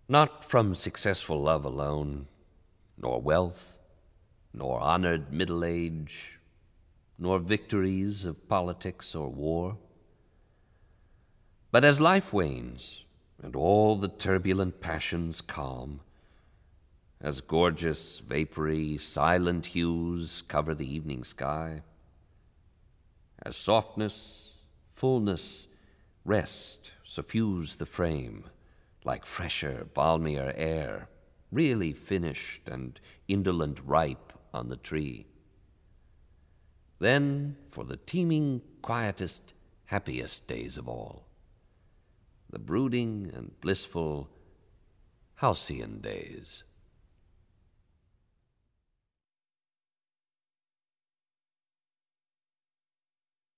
Not from successful love alone, nor wealth, nor honored middle age, nor victories of politics or war. But as life wanes, and all the turbulent passions calm, as gorgeous, vapory, silent hues cover the evening sky, as softness, fullness, rest suffuse the frame, like fresher, balmier air, really finished and indolent ripe on the tree. Then, for the teeming, quietest, happiest days of all, the brooding and blissful halcyon days.